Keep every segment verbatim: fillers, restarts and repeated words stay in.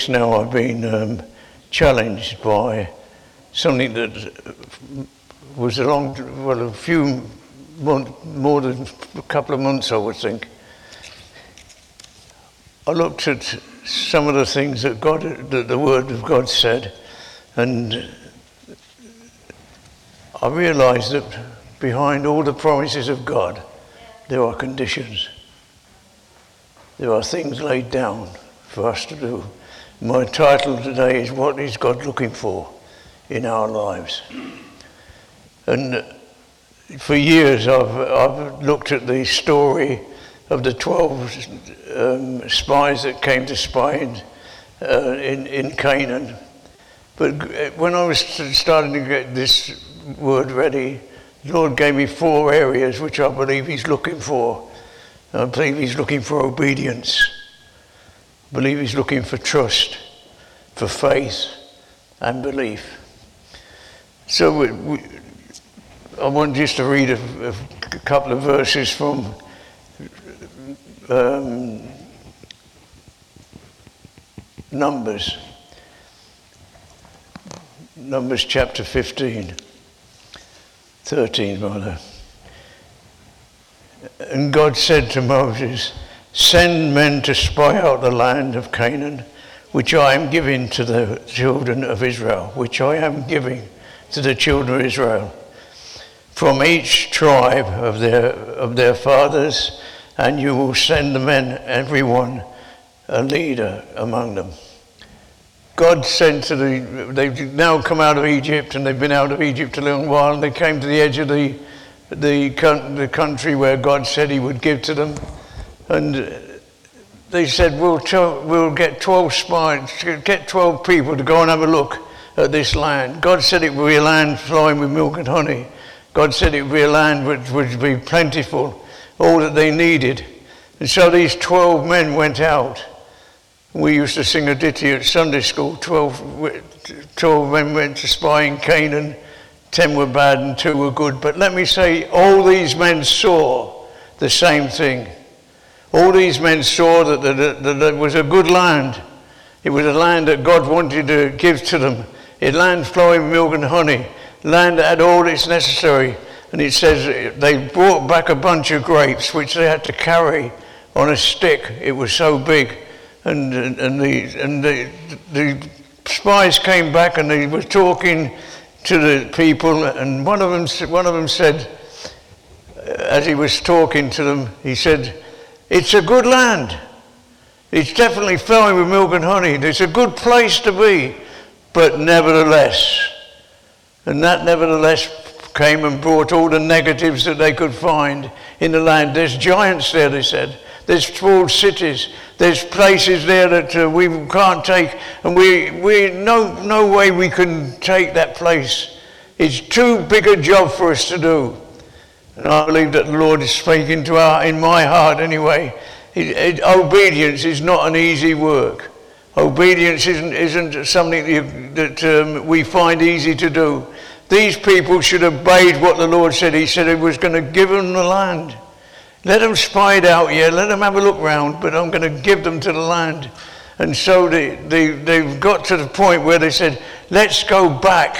weeks now I've been um, challenged by something that was a long, well, a few months, more than a couple of months, I would think. I looked at some of the things that God, that the Word of God said, and I realised that behind all the promises of God, there are conditions. There are things laid down for us to do. My title today is, What is God Looking For in Our Lives? And for years I've, I've looked at the story of the twelve um, spies that came to spy in, uh, in, in Canaan. But when I was starting to get this word ready, the Lord gave me four areas which I believe He's looking for. I believe He's looking for obedience. I believe He's looking for trust, for faith and belief. So we, we, I want just to read a, a couple of verses from um, Numbers. Numbers chapter fifteen. thirteen rather. And God said to Moses, "Send men to spy out the land of Canaan, which I am giving to the children of Israel, which I am giving to the children of Israel, from each tribe of their of their fathers, and you will send the men, every one, a leader among them." God sent to the, they've now come out of Egypt, and they've been out of Egypt a long while, and they came to the edge of the, the, the country where God said He would give to them. And they said, we'll, tell, we'll get twelve spies, get twelve people to go and have a look at this land. God said it would be a land flowing with milk and honey. God said it would be a land which would be plentiful, all that they needed. And so these twelve men went out. We used to sing a ditty at Sunday school. Twelve, twelve men went to spy in Canaan. Ten were bad and two were good. But let me say, all these men saw the same thing. All these men saw that, that, that there was a good land. It was a land that God wanted to give to them. A land flowing with milk and honey. Land that had all that's necessary. And it says they brought back a bunch of grapes which they had to carry on a stick. It was so big. And, and, the, and the, the spies came back and they were talking to the people, and one of them, one of them said, as he was talking to them, he said, "It's a good land. It's definitely flowing with milk and honey. It's a good place to be, but nevertheless," and that nevertheless came and brought all the negatives that they could find in the land. There's giants there, they said. There's walled cities. There's places there that uh, we can't take, and we we no no way we can take that place. It's too big a job for us to do. And I believe that the Lord is speaking to our, in my heart anyway. It, it, obedience is not an easy work. Obedience isn't isn't something that, you, that um, we find easy to do. These people should have obeyed what the Lord said. He said He was going to give them the land. Let them spy it out, yeah, let them have a look round, but I'm going to give them to the land. And so they, they, they've got to the point where they said, let's go back.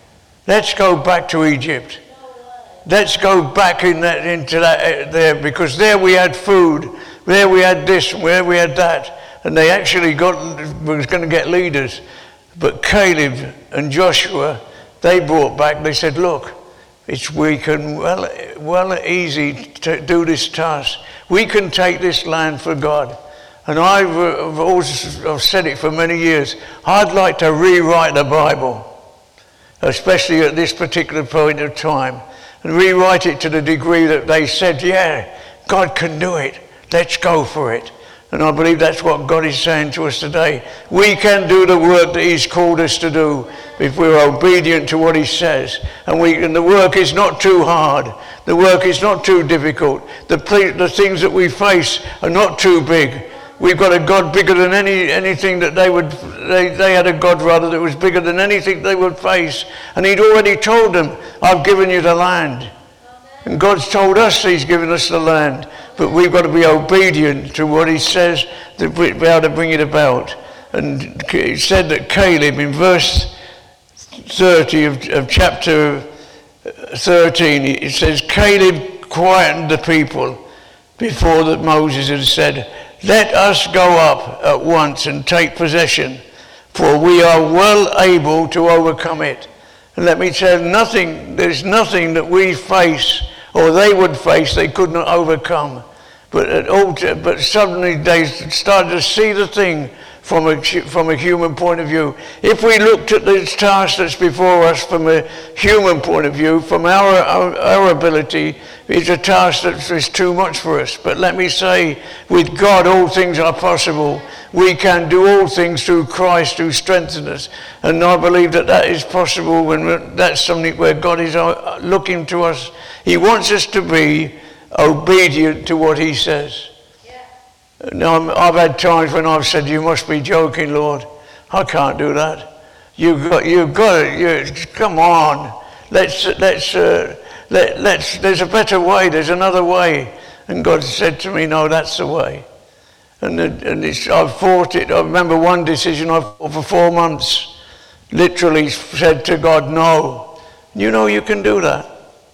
Let's go back to Egypt. Let's go back in that, into that there, because there we had food, there we had this, where we had that. And they actually got, was going to get leaders. But Caleb and Joshua, they brought back, they said, look, It's we can well, well easy to do this task. We can take this land for God. And I've, I've always I've said it for many years. I'd like to rewrite the Bible, especially at this particular point of time, and rewrite it to the degree that they said, yeah, God can do it. Let's go for it. And I believe that's what God is saying to us today. We can do the work that He's called us to do if we're obedient to what He says. And, we, and the work is not too hard. The work is not too difficult. The, the things that we face are not too big. We've got a God bigger than any anything that they would, they, they had a God rather that was bigger than anything they would face. And He'd already told them, I've given you the land. And God's told us He's given us the land. But we've got to be obedient to what He says to be able to bring it about. And it said that Caleb, in verse thirty of, of chapter thirteen, it says, Caleb quietened the people before that Moses had said, let us go up at once and take possession, for we are well able to overcome it. And let me tell you, nothing, there's nothing that we face or they would face they could not overcome. But, at all, but suddenly they started to see the thing from a, from a human point of view. If we looked at this task that's before us from a human point of view, from our, our, our ability, it's a task that is too much for us. But let me say, with God all things are possible. We can do all things through Christ who strengthens us. And I believe that that is possible, and that's something where God is looking to us. He wants us to be obedient to what he says. Now, I've had times when I've said, you must be joking, Lord. I can't do that. You've got, you've got it. You, come on. Let's, let's, uh, let, let's, there's a better way. There's another way. And God said to me, no, that's the way. And, and it's, I've fought it. I remember one decision I fought for four months. Literally said to God, no. You know you can do that.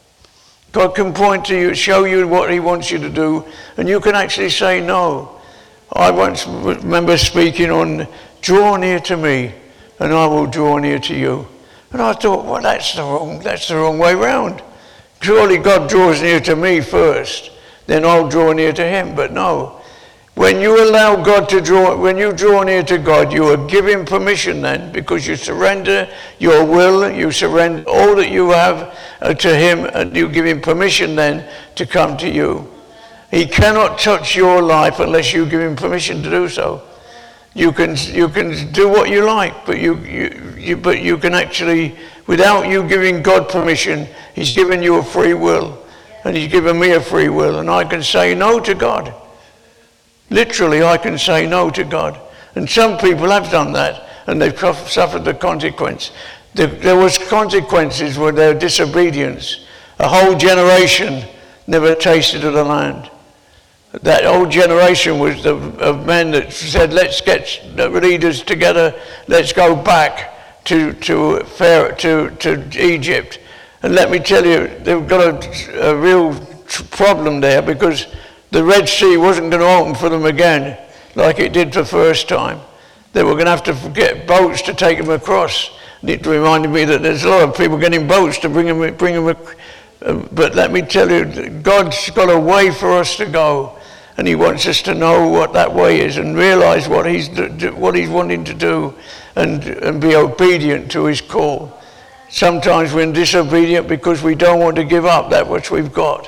God can point to you, show you what he wants you to do, and you can actually say no. I once remember speaking on, draw near to me, and I will draw near to you. And I thought, well, that's the wrong, that's the wrong way round. Surely God draws near to me first, then I'll draw near to him. But no. When you allow God to draw, when you draw near to God, you are giving permission then, because you surrender your will, you surrender all that you have uh, to him, and you give him permission then to come to you. He cannot touch your life unless you give him permission to do so. You can you can do what you like, but you, you, you but you can actually, without you giving God permission, he's given you a free will, and he's given me a free will, and I can say no to God. Literally, I can say no to God. And some people have done that, and they've suffered the consequence. There was consequences for their disobedience. A whole generation never tasted of the land. That old generation was the, of men that said, let's get the leaders together, let's go back to to, Pharaoh, to to Egypt. And let me tell you, they've got a, a real problem there, because the Red Sea wasn't going to open for them again like it did the first time. They were going to have to get boats to take them across. And it reminded me that there's a lot of people getting boats to bring them, bring them uh, but let me tell you, God's got a way for us to go. And he wants us to know what that way is and realize what he's what he's wanting to do, and, and be obedient to his call. Sometimes we're disobedient because we don't want to give up that which we've got.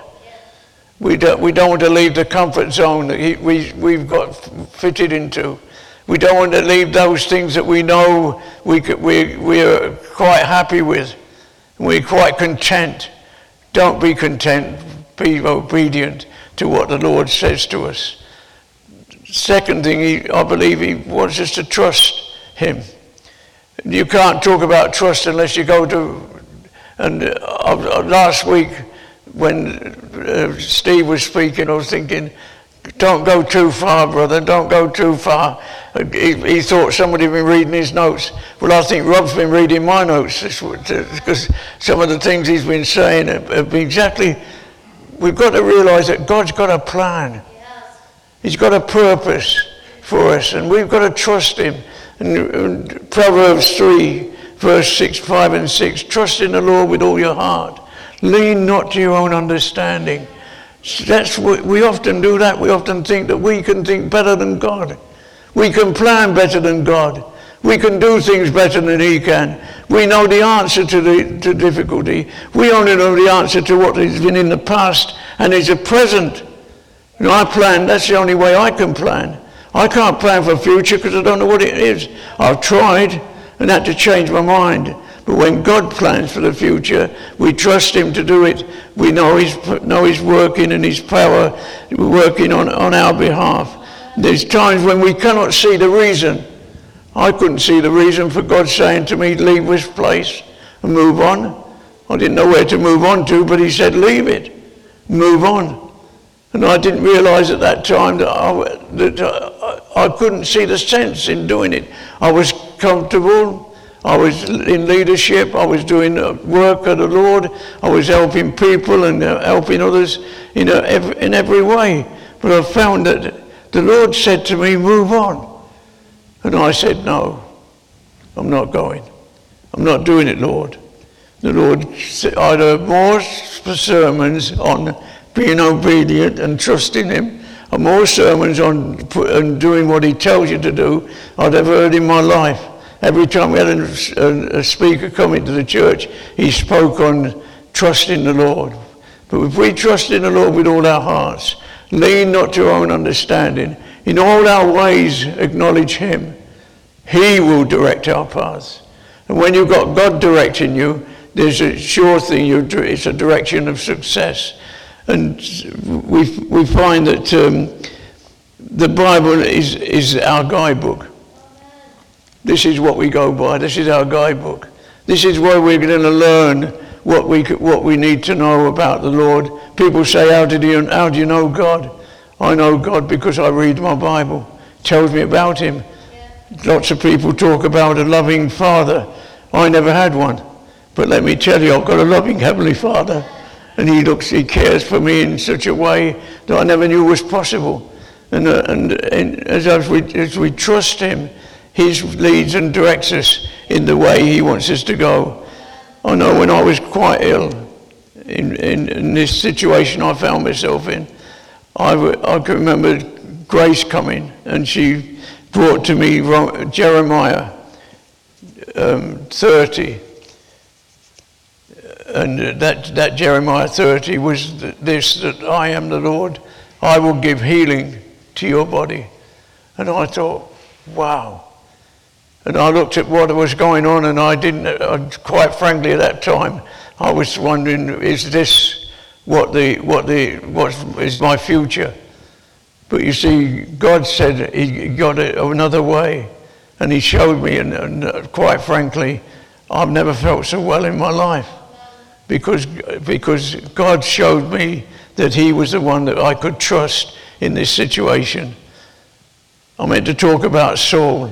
We don't, we don't want to leave the comfort zone that he, we, we've got fitted into. We don't want to leave those things that we know we, we, we're quite happy with. We're quite content. Don't be content. Be obedient to what the Lord says to us. Second thing, he, I believe he wants us to trust him. You can't talk about trust unless you go to, and uh, last week when uh, Steve was speaking, I was thinking, don't go too far, brother, don't go too far. He, he thought somebody had been reading his notes. Well, I think Rob's been reading my notes, because some of the things he's been saying have been exactly. We've got to realize that God's got a plan. Yes. He's got a purpose for us, and we've got to trust him. And, and Proverbs three, verse six, five and six, trust in the Lord with all your heart. Lean not to your own understanding. That's what we often do that. We often think that we can think better than God. We can plan better than God. We can do things better than he can. We know the answer to the to difficulty. We only know the answer to what has been in the past and is a present. You know, I plan, that's the only way I can plan. I can't plan for the future because I don't know what it is. I've tried and had to change my mind. But when God plans for the future, we trust him to do it. We know he's, know he's working, and his power working on, on our behalf. There's times when we cannot see the reason. I couldn't see the reason for God saying to me, leave this place and move on. I didn't know where to move on to, but he said, leave it, move on. And I didn't realize at that time that I, that I couldn't see the sense in doing it. I was comfortable. I was in leadership. I was doing work of the Lord. I was helping people and helping others in, a, in every way. But I found that the Lord said to me, move on. And I said, no, I'm not going. I'm not doing it, Lord. The Lord said, I'd heard more sermons on being obedient and trusting him, and more sermons on, on doing what he tells you to do I'd ever heard in my life. Every time we had a, a speaker come into the church, he spoke on trusting the Lord. But if we trust in the Lord with all our hearts, lean not to our own understanding, in all our ways acknowledge him, he will direct our paths. And when you've got God directing you, there's a sure thing, you, it's a direction of success. And we we find that um, the Bible is, is our guidebook. This is what we go by. This is our guidebook. This is where we're going to learn what we what we need to know about the Lord. People say, how did you how do you know God? I know God because I read my Bible. It tells me about him. Yeah. Lots of people talk about a loving Father. I never had one. But let me tell you, I've got a loving Heavenly Father. And he looks, he cares for me in such a way that I never knew was possible. And, uh, and, and as, as, we, as we trust him, he leads and directs us in the way he wants us to go. I know when I was quite ill, in, in, in this situation I found myself in, I, I can remember Grace coming, and she brought to me Jeremiah um, thirty. And that, that Jeremiah thirty was this, that I am the Lord, I will give healing to your body. And I thought, wow. And I looked at what was going on, and I didn't, uh, quite frankly at that time, I was wondering, is this what the, what the, what is my future? But you see, God said he got it another way, and he showed me, and, and uh, quite frankly, I've never felt so well in my life. Because, because God showed me that he was the one that I could trust in this situation. I meant to talk about Saul.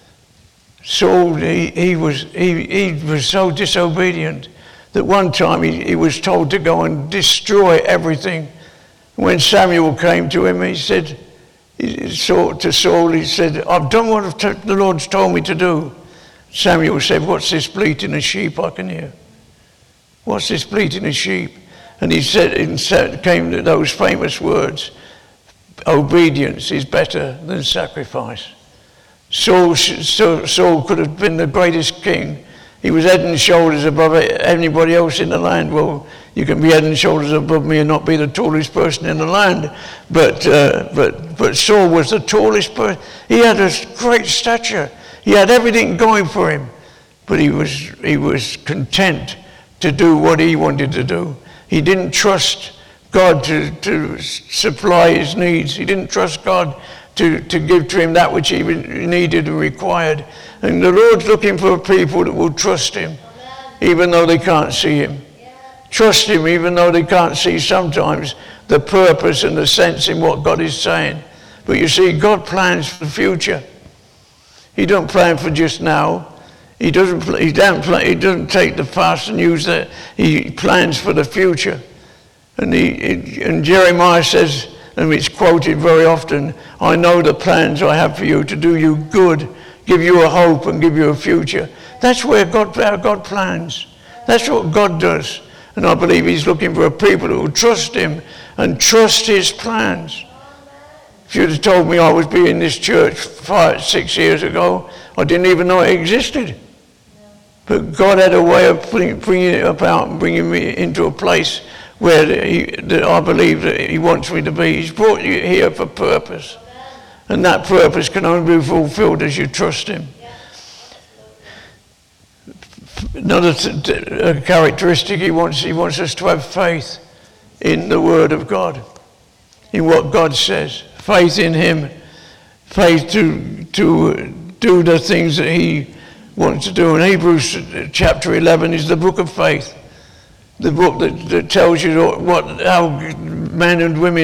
Saul, he, he, was, he, he was so disobedient that one time he, he was told to go and destroy everything. When Samuel came to him, he said, he saw, to Saul, he said, I've done what the Lord's told me to do. Samuel said, what's this bleating of sheep I can hear? What's this bleating of sheep? And he said, it came to those famous words, obedience is better than sacrifice. Saul, Saul could have been the greatest king. He was head and shoulders above anybody else in the land. Well, you can be head and shoulders above me and not be the tallest person in the land. But, uh, but, but Saul was the tallest person. He had a great stature. He had everything going for him. But he was, he was content to do what he wanted to do. He didn't trust God to, to supply his needs. He didn't trust God to, to give to him that which he needed and required. And the Lord's looking for people that will trust him, even though they can't see him. Trust him even though they can't see sometimes the purpose and the sense in what God is saying. But you see, God plans for the future. He don't plan for just now. He doesn't, he, don't play, he doesn't take the past and use that. He plans for the future. And, he, and Jeremiah says, and it's quoted very often, I know the plans I have for you to do you good, give you a hope and give you a future. That's where God, our God plans. That's what God does. And I believe he's looking for a people who will trust him and trust his plans. If you'd have told me I would be in this church five, six years ago, I didn't even know it existed. But God had a way of bringing it about and bringing me into a place where he, that I believe that he wants me to be. He's brought you here for purpose. And that purpose can only be fulfilled as you trust him. Another t- t- characteristic he wants, he wants us to have faith in the Word of God, in what God says. Faith in him. Faith to, to do the things that he wants to do. And Hebrews chapter eleven is the book of faith. The book that, that tells you what, how men and women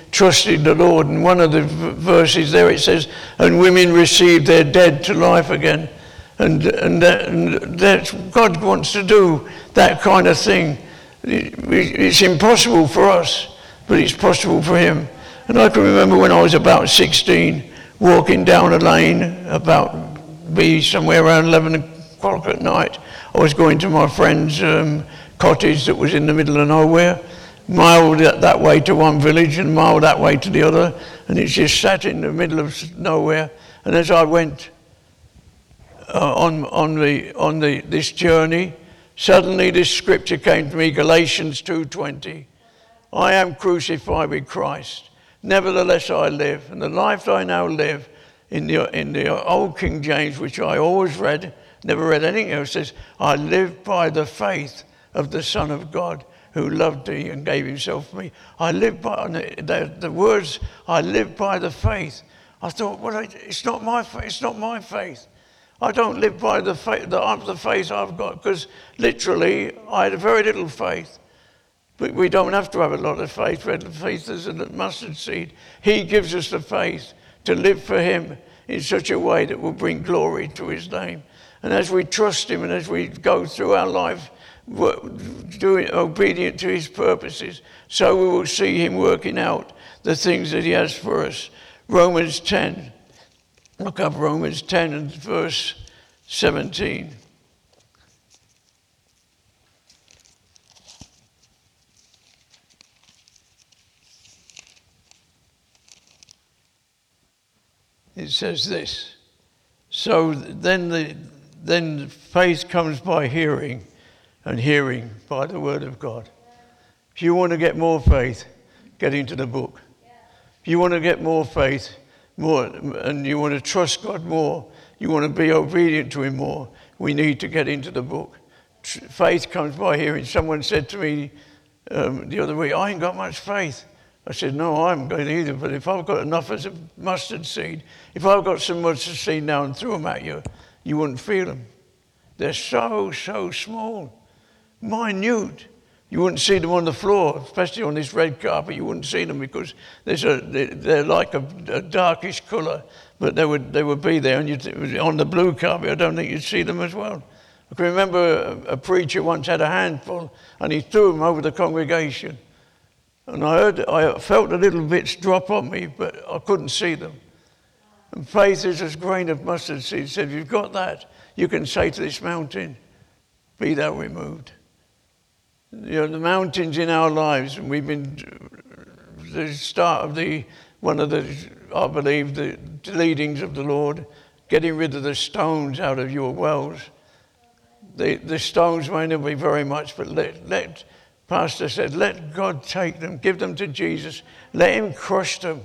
trusted the Lord. And one of the verses there, it says, and women received their dead to life again. And, and, that, and that's, God wants to do that kind of thing. It, it's impossible for us, but it's possible for him. And I can remember when I was about sixteen, walking down a lane, about be somewhere around eleven o'clock at night. I was going to my friend's um, cottage that was in the middle of nowhere, mile that way to one village and mile that way to the other, and it's just sat in the middle of nowhere. And as I went uh, on on the on the this journey, suddenly this scripture came to me, Galatians two twenty. I am crucified with Christ. Nevertheless I live, and the life I now live in the in the old King James, which I always read, never read anything else, says, I live by the faith of the Son of God who loved thee and gave himself for me. I live by the, the words. I live by the faith. I thought, well, it's not my faith. It's not my faith. I don't live by the faith, the, the faith I've got, because literally I had very little faith. But we don't have to have a lot of faith. Faith is a mustard seed. He gives us the faith to live for him in such a way that will bring glory to his name. And as we trust him and as we go through our life, doing obedient to his purposes, so we will see him working out the things that he has for us. Romans ten. Look up Romans ten and verse seventeen. It says this. So then the then faith comes by hearing, and hearing by the word of God. If you want to get more faith, get into the book. If you want to get more faith, more, and you want to trust God more, you want to be obedient to him more, we need to get into the book. Faith comes by hearing. Someone said to me um, the other week, I ain't got much faith. I said, no, I haven't got it either, but if I've got enough as a mustard seed, if I've got some mustard seed now and threw them at you, you wouldn't feel them. They're so, so small, minute. You wouldn't see them on the floor, especially on this red carpet. You wouldn't see them because there's a, they're like a, a darkish colour, but they would they would be there. And you'd, on the blue carpet, I don't think you'd see them as well. I can remember a, a preacher once had a handful, and he threw them over the congregation. And I heard, I felt the little bits drop on me, but I couldn't see them. And faith is as grain of mustard seed. So if you've got that, you can say to this mountain, be thou removed. You know, the mountains in our lives, and we've been, the start of the, one of the, I believe, the leadings of the Lord, getting rid of the stones out of your wells. The, the stones may not be very much, but let, let, Pastor said, let God take them, give them to Jesus, let him crush them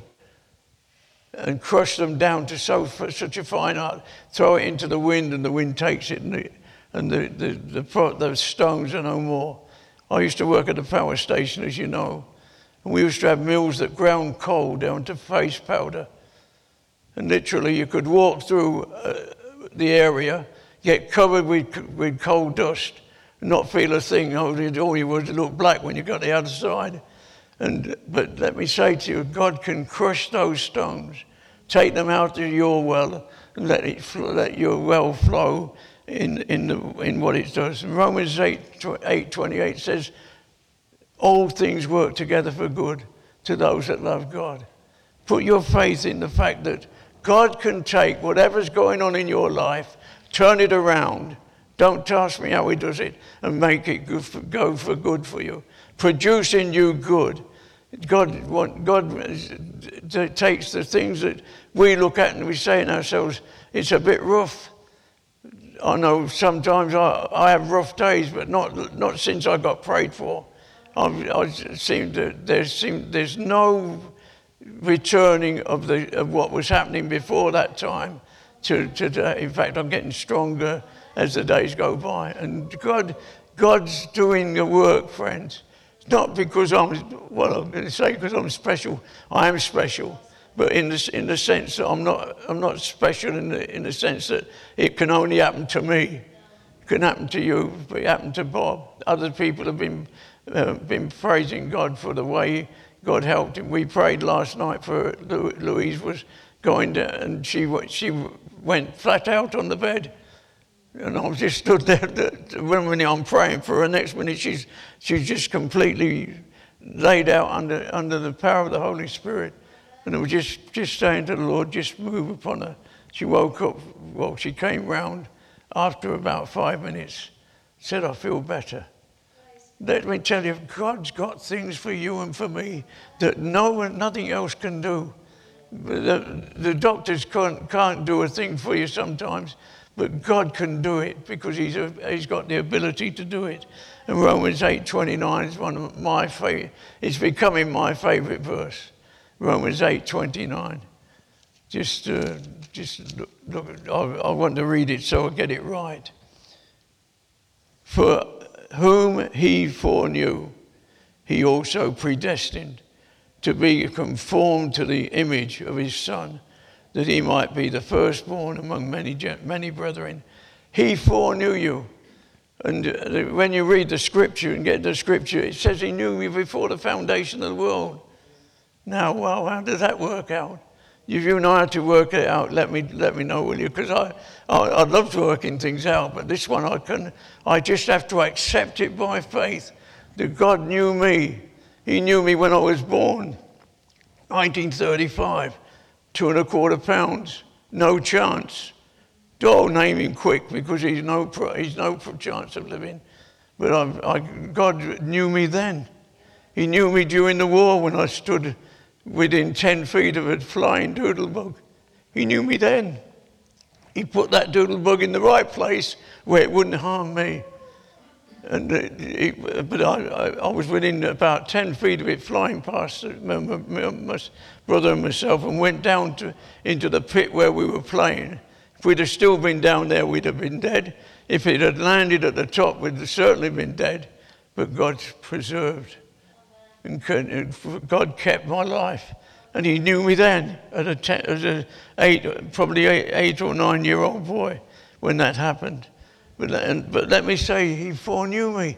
and crush them down to so such a fine art, throw it into the wind and the wind takes it and the, and the, the, the, the stones are no more. I used to work at a power station, as you know, and we used to have mills that ground coal down to face powder. And literally you could walk through uh, the area, get covered with, with coal dust, not feel a thing. All you would look black when you got the other side. And but let me say to you, God can crush those stones, take them out of your well, and let it let your well flow in in the in what it does. And Romans eight twenty-eight says, all things work together for good to those that love God. Put your faith in the fact that God can take whatever's going on in your life, turn it around. Don't ask me how he does it, and make it good for, go for good for you. Produce in you good. God, God takes the things that we look at and we say in ourselves, it's a bit rough. I know sometimes I, I have rough days, but not not since I got prayed for. I, I seem to, there seem, there's no returning of the of what was happening before that time to today. In fact, I'm getting stronger as the days go by. And God, God's doing the work, friends. It's not because I'm, well, I'm going to say because I'm special. I am special, but in the in the sense that I'm not, I'm not special in the in the sense that it can only happen to me. It can happen to you, but it happened to Bob. Other people have been uh, been praising God for the way God helped him. We prayed last night for her. Louise was going down, and she she went flat out on the bed. And I just stood there. One minute I'm praying for her, next minute she's she's just completely laid out under under the power of the Holy Spirit. And I was just, just saying to the Lord, just move upon her. She woke up, well, she came round after about five minutes, said, I feel better. Let me tell you, God's got things for you and for me that no one, nothing else can do. The, the doctors can't, can't do a thing for you sometimes, but God can do it because he's, a, he's got the ability to do it. And Romans eight twenty-nine is one of my favorite, it's becoming my favorite verse. Romans eight twenty-nine. Just, uh, just look, look I, I want to read it so I get it right. For whom he foreknew, he also predestined to be conformed to the image of his Son, that he might be the firstborn among many many brethren. He foreknew you. And when you read the scripture and get the scripture, it says he knew you before the foundation of the world. Now, well, how does that work out? If you know how to work it out, let me let me know, will you? Because I, I I'd love to working things out, but this one I can. I just have to accept it by faith. That God knew me. He knew me when I was born, nineteen thirty-five, two and a quarter pounds, no chance. Don't name him quick because he's no he's no chance of living. But I, I, God knew me then. He knew me during the war when I stood within ten feet of a flying doodlebug. He knew me then. He put that doodlebug in the right place where it wouldn't harm me. And it, but I, I, I was within about ten feet of it flying past my, my, my brother and myself, and went down to into the pit where we were playing. If we'd have still been down there, we'd have been dead. If it had landed at the top, we'd have certainly been dead. But God's preserved. And God kept my life, and he knew me then at a ten, as a eight, probably eight, eight or nine year old boy when that happened. But, and, but let me say, he foreknew me,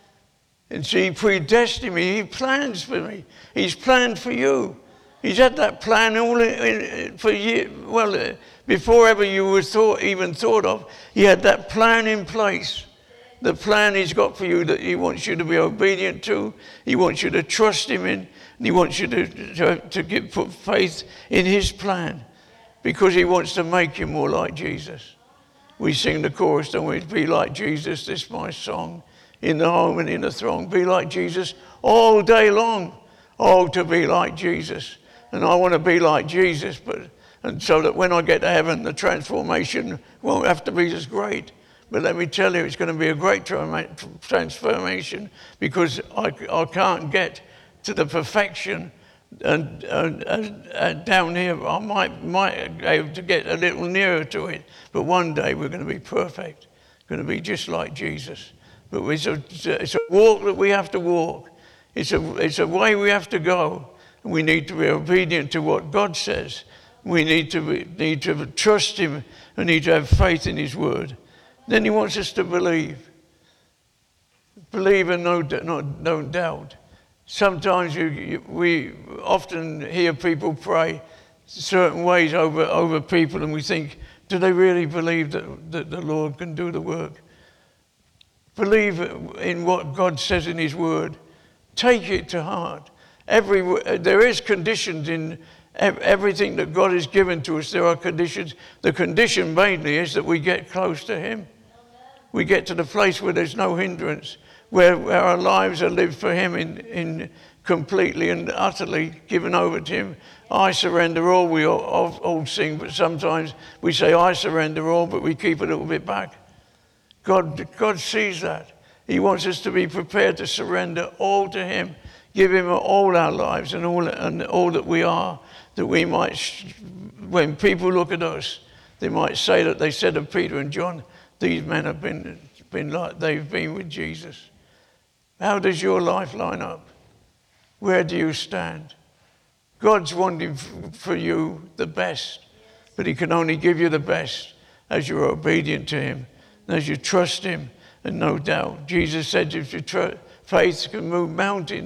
and so he predestined me. He plans for me. He's planned for you. He's had that plan all in, in, for years. Well, uh, before ever you were thought, even thought of, he had that plan in place. The plan he's got for you that he wants you to be obedient to, he wants you to trust him in, and he wants you to, to, to give, put faith in his plan because he wants to make you more like Jesus. We sing the chorus, don't we? Be like Jesus, this is my song, in the home and in the throng. Be like Jesus all day long. Oh, to be like Jesus. And I want to be like Jesus, but and so that when I get to heaven, the transformation won't have to be as great. But let me tell you, it's going to be a great transformation because I, I can't get to the perfection and, and, and, and down here. I might, might be able to get a little nearer to it, but one day we're going to be perfect, going to be just like Jesus. But it's a, it's a walk that we have to walk. It's a, it's a way we have to go. And we need to be obedient to what God says. We need to, be, need to trust him and need to have faith in his word. Then he wants us to believe. Believe and no, not, don't doubt. Sometimes you, you, we often hear people pray certain ways over, over people, and we think, do they really believe that, that the Lord can do the work? Believe in what God says in his word. Take it to heart. Every, there is conditions in everything that God has given to us. There are conditions. The condition mainly is that we get close to him. We get to the place where there's no hindrance, where, where our lives are lived for him in, in completely and utterly given over to him. I surrender all, we all, all, all sing, but sometimes we say I surrender all, but we keep a little bit back. God, God sees that. He wants us to be prepared to surrender all to him, give him all our lives and all, and all that we are, that we might, when people look at us, they might say that they said of Peter and John, these men have been, been like they've been with Jesus. How does your life line up? Where do you stand? God's wanting for you the best, but he can only give you the best as you're obedient to him, and as you trust him, and no doubt. Jesus said if your tr- faith can move mountains,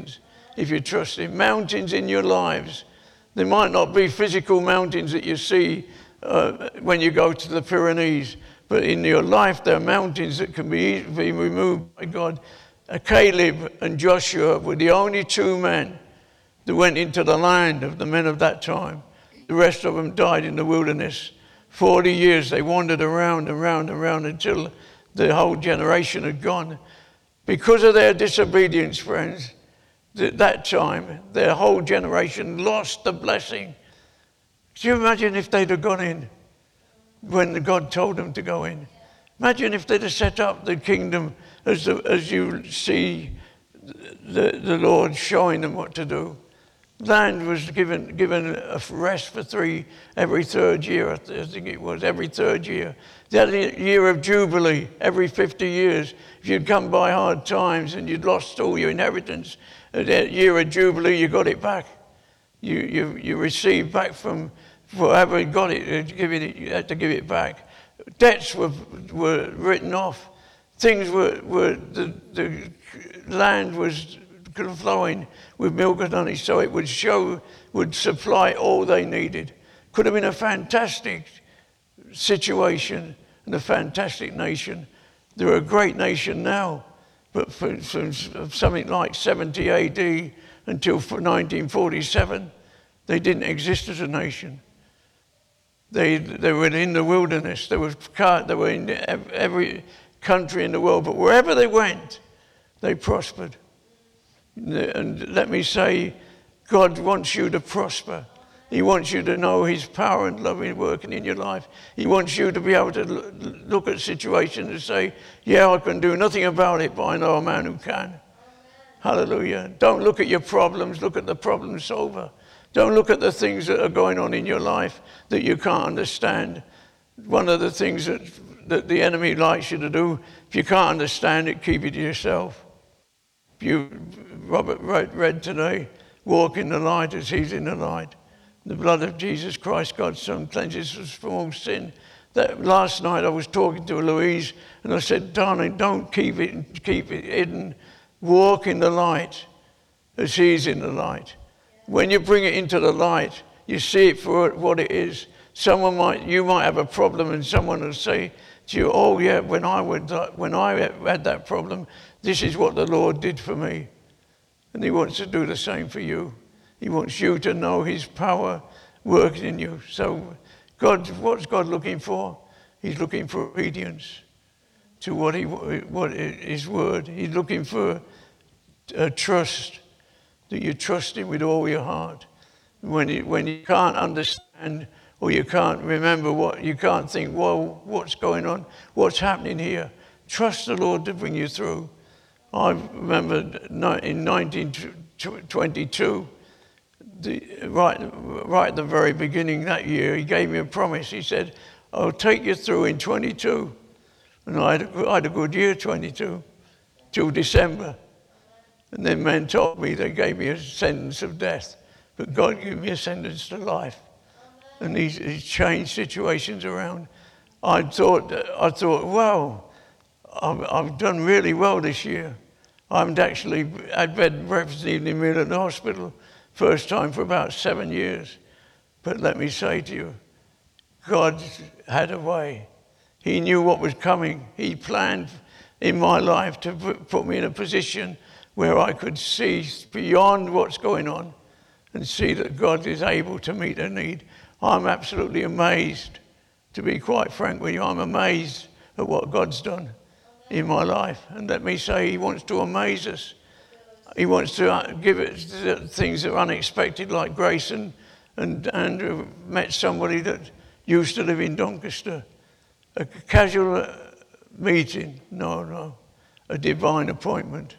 if you trust him. Mountains in your lives. They might not be physical mountains that you see uh, when you go to the Pyrenees, but in your life there are mountains that can be, be removed by God. Uh, Caleb and Joshua were the only two men that went into the land of the men of that time. The rest of them died in the wilderness. Forty years they wandered around and around and around until the whole generation had gone. Because of their disobedience, friends, at that time, their whole generation lost the blessing. Could you imagine if they'd have gone in when God told them to go in? Imagine if they'd have set up the kingdom as, the, as you see the, the Lord showing them what to do. Land was given given a rest for three, every third year, I think it was, every third year. They had a year of Jubilee every fifty years. If you'd come by hard times and you'd lost all your inheritance, at that year of Jubilee, you got it back. You you you received back from whoever had got it, give it, you had to give it back. Debts were were written off. Things were, were the, the land was flowing with milk and honey, so it would show, would supply all they needed. Could have been a fantastic situation and a fantastic nation. They're a great nation now, but from something like seventy A D until nineteen forty-seven, they didn't exist as a nation. They they were in the wilderness. They were they were in every country in the world, but wherever they went, they prospered. And let me say, God wants you to prosper. He wants you to know his power and love working in your life. He wants you to be able to look at situations and say, yeah, I can do nothing about it, but I know a man who can. Hallelujah. Don't look at your problems, look at the problem solver. Don't look at the things that are going on in your life that you can't understand. One of the things that, that the enemy likes you to do, if you can't understand it, keep it to yourself. You, Robert read today, walk in the light as he's in the light. The blood of Jesus Christ, God's Son, cleanses us from all sin. That last night I was talking to Louise and I said, darling, don't keep it, keep it hidden. Walk in the light as he's in the light. When you bring it into the light, you see it for what it is. Someone might, you might have a problem and someone will say to you, oh yeah, when I, would, when I had that problem, this is what the Lord did for me. And he wants to do the same for you. He wants you to know his power working in you. So God, what's God looking for? He's looking for obedience to what he, what his word. He's looking for a trust, that you trust him with all your heart. When you, when you can't understand or you can't remember what, you can't think, well, what's going on? What's happening here? Trust the Lord to bring you through. I remember in nineteen twenty-two, the, right, right at the very beginning that year, he gave me a promise. He said, I'll take you through in twenty-two. And I had a, I had a good year, twenty-two, till December. And then men told me they gave me a sentence of death. But God gave me a sentence to life. And he's, he's changed situations around. I thought, I thought, wow, I've, I've done really well this year. I haven't actually had bed breakfast evening meal at the hospital, first time for about seven years. But let me say to you, God had a way. He knew what was coming. He planned in my life to put me in a position where I could see beyond what's going on and see that God is able to meet a need. I'm absolutely amazed, to be quite frank with you. I'm amazed at what God's done in my life. And let me say, he wants to amaze us. He wants to give it things that are unexpected, like Grayson and Andrew met somebody that used to live in Doncaster. A casual meeting, no, no, a divine appointment.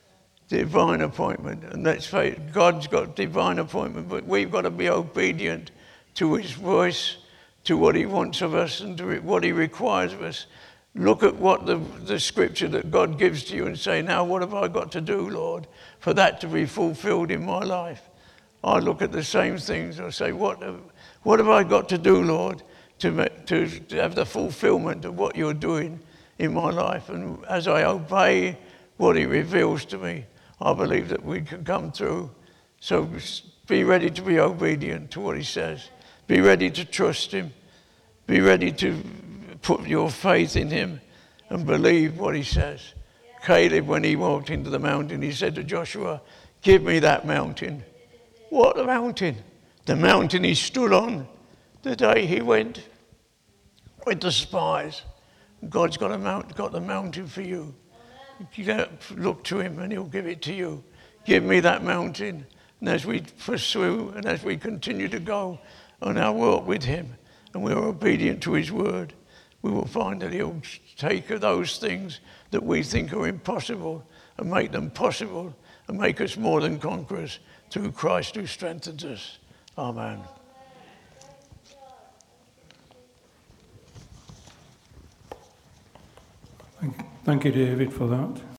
Divine appointment. And let's face it, God's got divine appointment, but we've got to be obedient to his voice, to what he wants of us and to what he requires of us. Look at what the, the scripture that God gives to you and say, now what have I got to do, Lord, for that to be fulfilled in my life? I look at the same things. I say, what have, what have I got to do, Lord, to, to, to have the fulfillment of what you're doing in my life? And as I obey what he reveals to me, I believe that we can come through. So be ready to be obedient to what he says. Be ready to trust him. Be ready to put your faith in him and believe what he says. Caleb, when he walked into the mountain, he said to Joshua, give me that mountain. What mountain? The mountain he stood on the day he went with the spies. God's got, a mount, got the mountain for you. You look to him and he'll give it to you. Give me that mountain. And as we pursue and as we continue to go on our walk with him and we're obedient to his word, we will find that he'll take those things that we think are impossible and make them possible and make us more than conquerors through Christ who strengthens us. Amen. Thank you, David, for that.